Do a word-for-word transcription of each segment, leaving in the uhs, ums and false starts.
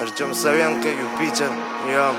Артем Савенко, Юпитер, йо.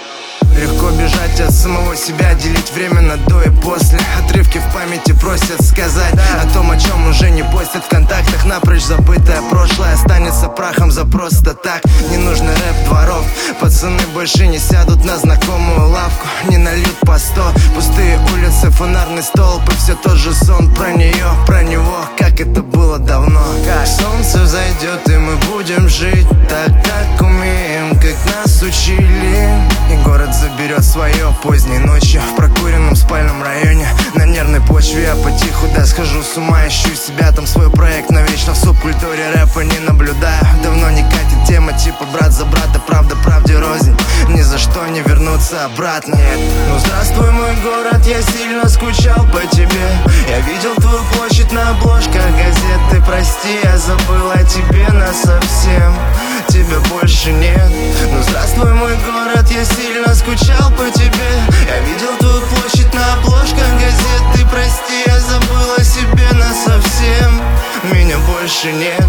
Легко бежать от самого себя, делить время на до и после. Отрывки в памяти просят сказать о том, о чем уже не постят в контактах. Напрочь забытое прошлое останется прахом за просто так. Не нужно рэп дворов, пацаны больше не сядут на знакомую лавку, не нальют по сто. Пустые улицы, фонарный столб и все тот же сон про нее, про него, как это было давно. Как солнце взойдет и мы будем жить так, как умеем, как нас учили. И город заберет свое поздней ночью в прокуренном спальном районе. На нервной почве я потиху, да, схожу с ума. Ищу себя, там свой проект, но вечно в субкультуре рэпа не наблюдаю. Давно не катит тема типа брат за брата, правда правде рознь. Ни за что не вернуться обратно. Ну здравствуй, мой город, я сильно скучал по тебе. Я видел твою площадь на обложках газет. Ты прости, я забыл о тебе насовсем. Тебя больше нет. Ну здравствуй, мой город, я сильно скучал по тебе. Я видел твою площадь на обложках газет. Ты прости, я забыл о себе насовсем. Меня больше нет.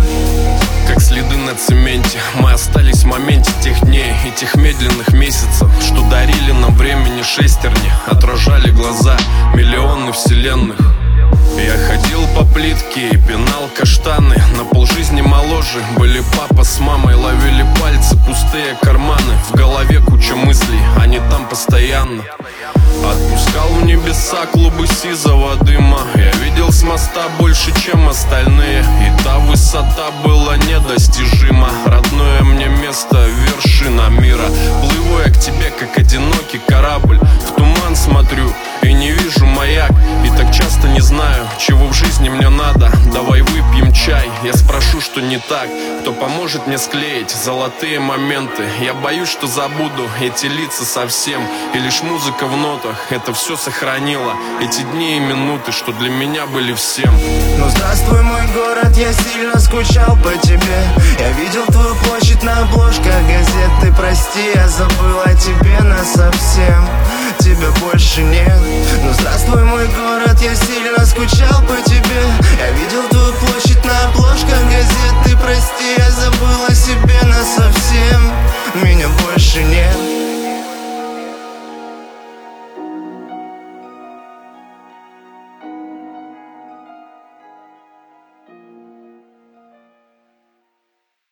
Как следы на цементе, мы остались в моменте тех дней и тех медленных месяцев, что дарили нам времени шестерни, отражали глаза миллионы вселенных. Я ходил по плитке и пинал каштаны. На полжизни моложе были папа с мамой. Ловили пальцы, пустые карманы. В голове куча мыслей, они там постоянно. Отпускал в небеса клубы сизого дыма. Я видел с моста больше, чем остальные. И та высота была недостижима. Родное мне место, вершина мира. Плыву я к тебе, как одинокий корабль. В туман смотрю и не вижу маяк. И так часто не знаю, чего в жизни мне надо. Давай выпьем чай, я спрошу, что не так. Кто поможет мне склеить золотые моменты? Я боюсь, что забуду эти лица совсем. И лишь музыка в нотах это все сохранила. Эти дни и минуты, что для меня были всем. Ну здравствуй, мой город, я сильно скучал по тебе. Я видел твою площадь на обложках газет. Ты прости, я забыл о тебе насовсем. Тебя больше нет. Ну здравствуй, мой город, я сильно скучал по тебе. Я видел твою площадь на обложках газет. Ты прости, я забыл о себе